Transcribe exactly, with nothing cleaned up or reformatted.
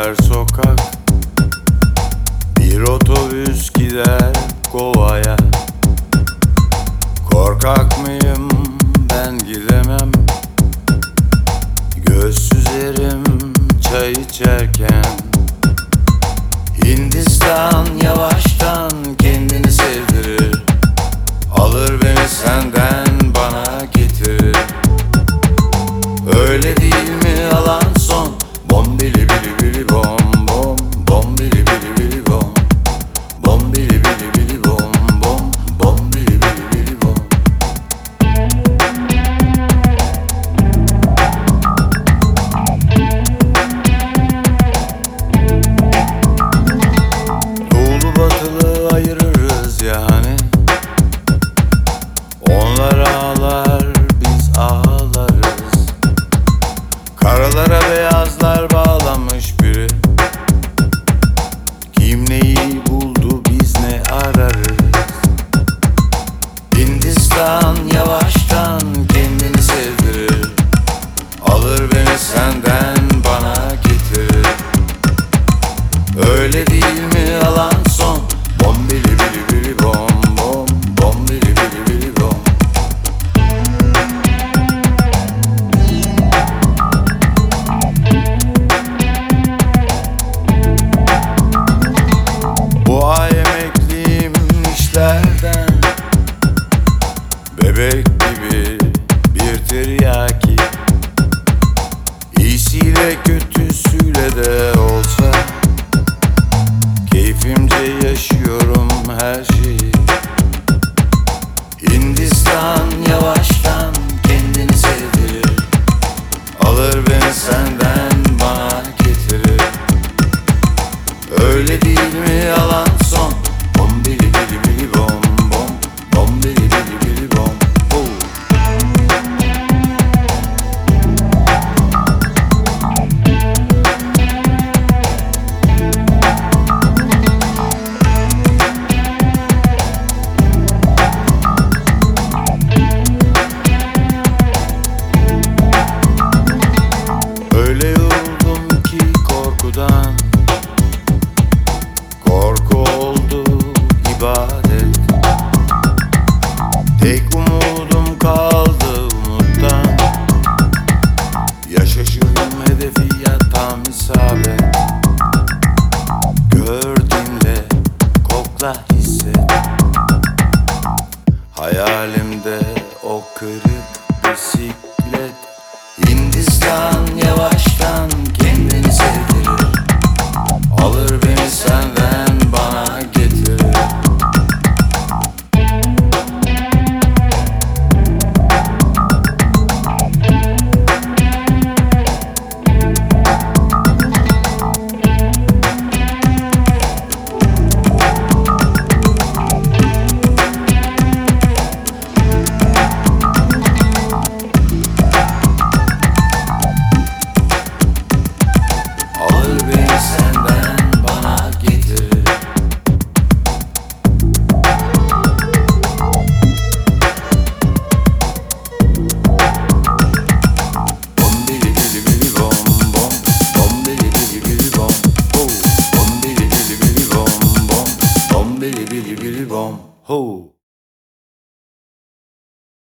her sokak. Bir otobüs gider Kova'ya. Korkak mıyım ben, gidemem. Göz süzerim çay içerken. Hindistan yavaştan kendini sevdirir. Alır beni senden bana getirir. Öyle değil mi alan son? Bom bili bili bili bom bom. Bom bili bili bili bom. Bom bili bili bili bom bom. Bom bili bili bili bom. Doğulu batılı ayırırız yani. Onlar ağlar, biz ağlarız. Karalara beyazlar bağlamış biri. Kim neyi buldu, biz ne ararız? Hindistan yavaştan kendini sevdirir. Alır beni senden bana getirir. Öyle değil mi alan son? Bom bili bili bili bom bom. Bom bili bili bili bom. Bu ay emekliyim işlerden. Bebek gibi bir tiryaki. İyisiyle kötüsüyle de olsa keyfimce yaşıyorum her şeyi. Hindistan yavaştan kendini sevdirir. Alır beni senden bana getirir. Öyle değil mi alan son? Bom bili bili bili bom bom. Bom bili bili bili bom. Oh. Öyle yoruldum ki korkudan. Korku oldu ibadet. Tek umudum kaldı umuttan. Ya şaşırdım hedefi ya tam isabet. Gör, dinle, kokla, hisset. Hayalimde o kırık bisiklet. Hindistan yavaştan kendini sevdirir. Alır beni senden